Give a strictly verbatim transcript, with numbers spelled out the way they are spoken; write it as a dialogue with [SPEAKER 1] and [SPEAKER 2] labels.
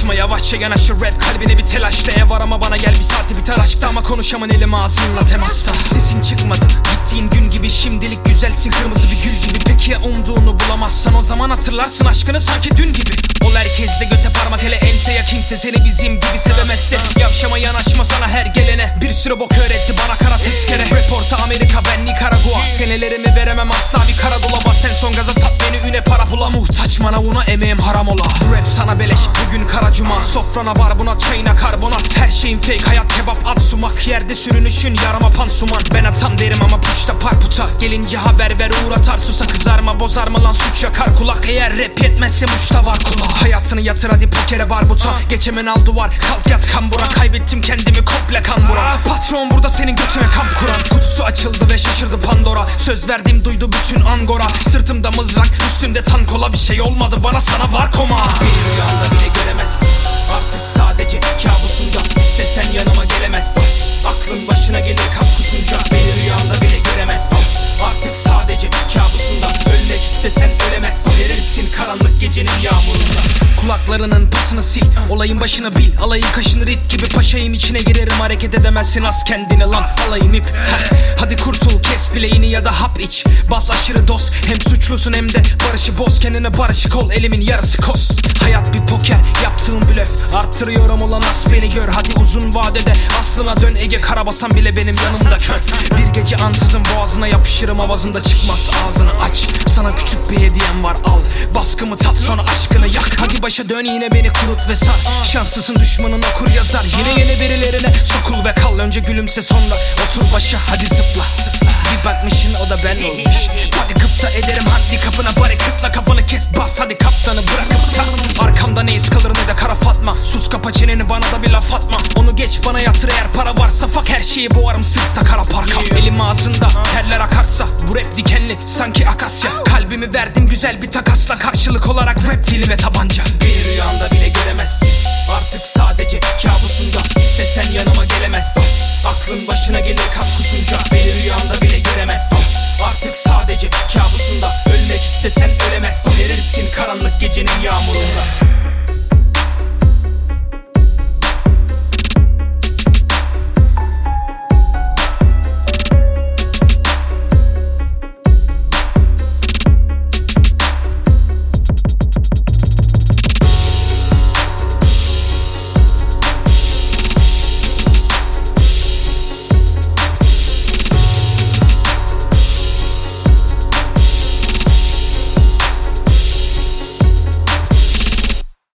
[SPEAKER 1] Yaklaşma, yavaşça yanaşır rap, kalbine bir telaşla. Ev var ama bana gel, bir saate biter aşkta. Ama konuşamın elim ağzınla temasta. Sesin çıkmadı gittiğin gün gibi, şimdilik güzelsin kırmızı bir gül gibi. Peki ya umduğunu bulamazsan, o zaman hatırlarsın aşkını sanki dün gibi. Ol herkesle göte parmak, hele ense ya kimse seni bizim gibi sevemezse. Yavşama, yanaşma sana her gelene. Bir sürü bok öğretti bana kara tezkere. Reporta Amerika, ben Nikaragua. Senelerimi veremem asla bir kara dolaba. Sen son gaza sat beni, üne para pula. Muhtaç manavuna, emeğim haram ola. Rap sana beleş, bugün kara cuma. Sofrana barbunat, çayına karbonat. Her şeyin fake, hayat kebap at sumak. Yerde sürünüşün yarama pansuman. Ben atam derim ama puşta parputa. Gelince haber ver, uğratar susa. Kızarma bozarma lan, suç yakar kulak. Eğer rap yetmezse muşta var kulağa. Hayatını yatır hadi pokere barbuta. Geçemen al duvar, kalk yat kambura. Kaybettim kendimi komple kambura. Patron burada senin götüne kamp kuran. Kutusu açıldı ve şaşırdı Pandora. Söz verdim duydu bütün Angora. Sırtımda mızrak, üstümde tank ola. Bir şey olmadı bana, sana var koma. Bir rüyanda bile göremezsin, artık sadece kabusunda. İstesen yanıma gelemezsin, aklın başına gelir kamp kusunca. Beni rüyanda bile göremezsin, artık sadece kabusunda. Ölmek istesen ölemezsin, verirsin karanlık gecenin yağmurunda. Kulaklarının pasını sil, olayın başını bil. Alayın kaşınır it gibi, paşayım içine girerim. Hareket edemezsin, az kendini lan, alayım ip. Hadi kurtul, kes bileğini ya da hap iç. Bas aşırı doz, hem suçlusun hem de barışı boz. Kendine barışık ol, elimin yarısı kos. Hayat bir poker, yaptığım blöf. Arttırıyorum olan as, beni gör hadi uzun vadede. Aslına dön Ege, karabasan bile benim yanımda kör. Bir gece ansızın boğazına yapışırım, avazında çıkmaz ağzını aç. Sana küçük bir hediyem var, al. Baskımı tat, sonra aşkını yak. Hadi başa dön, yine beni kurut ve sar. Şanslısın, düşmanın okur yazar. Yine yeni birilerine sokul ve kal. Önce gülümse, sonra otur başa, hadi zıpla, zıpla. Bir bakmışın o da ben olmuş. Hadi kıpta ederim haddi kapına, bari kıtla kafanı kes bas. Hadi kaptanı bırakıp tak. Arkamda ne iz kalır ne de kara Fatma. Sus kapa çeneni, bana da bir laf atma. Onu geç, bana yatır eğer para varsa. Fuck her şeyi boğarım sırtta kara parka. Elim ağzında, terler akarsa. Bu rap dikenli sanki akasya. Kalbimi verdim güzel bir takasla, karşılık olarak rap dili ve tabanca.